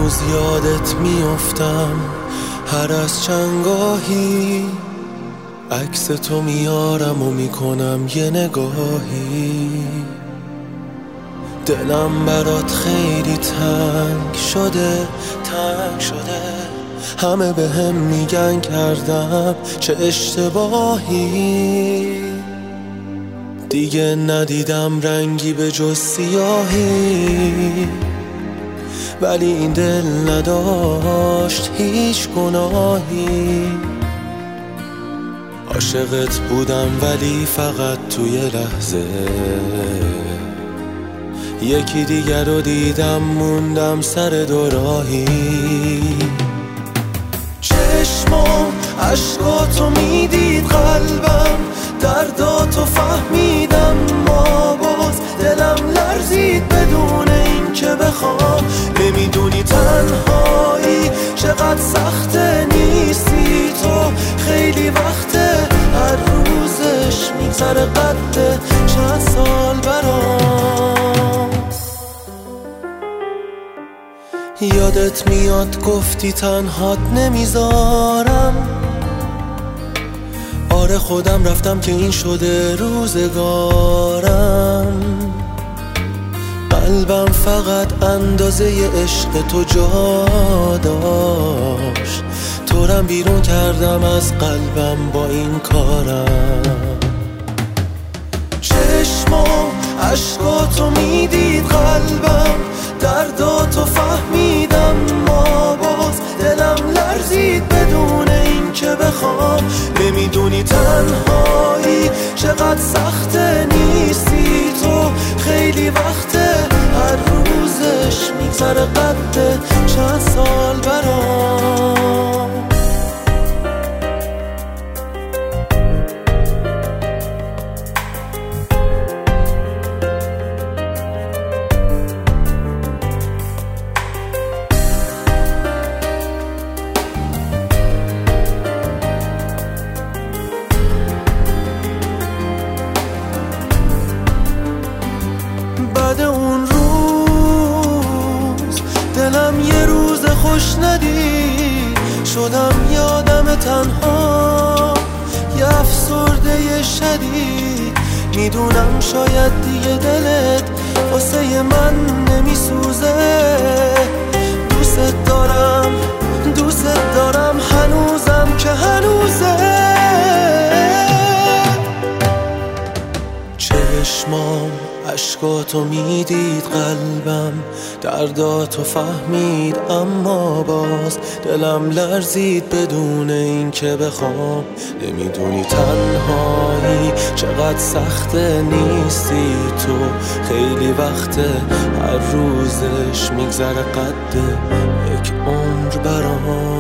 هنوز یادت میافتم، هر از چندگاهی عکس تو میارم و میکنم یه نگاهی. دلم برات خیلی تنگ شده، همه به هم میگن کردم چه اشتباهی. دیگه ندیدم رنگی به جز سیاهی، ولی این دل نداشت هیچ گناهی. عاشقت بودم ولی فقط توی لحظه، یکی دیگر رو دیدم موندم سر دوراهی. چشمام عشقاتو میدید، قلبم درداتو فهمیدم، ما باز دلم لرزید بدون این که بخوام. نمیدونی تنهایی چقدر سخته، نیستی تو خیلی وقته، هر روزش میگذره قده چند سال برام. یادت میاد گفتی تنهات نمیذارم، آره خودم رفتم که این شده روزگارم. قلبم فقط اندازه عشق تو جا داشت، تورم بیرون کردم از قلبم با این کارم. چشمام عشقاتو میدید، قلبم درداتو فهمیدم، ما باز دلم لرزید بدون این که بخوام. نمیدونی تنهایی چقدر سخته، نیستی تو خیلی وقته، هر روزش میگذره قده چند سال برام. بعد اون روز دلم یه روز خوش ندید، شدم یادم تنها، یه افسرده شدید. میدونم شاید دیگه دلت واسه من نمیسوزه، دوست دارم هنوزم که هنوزه. چشمام عشقاتو میدید، قلبم درداتو فهمید، اما باز دلم لرزید بدون این که بخوام. نمیدونی تنهایی چقدر سخته، نیستی تو خیلی وقته، هر روزش میگذره قده یک عمر برام.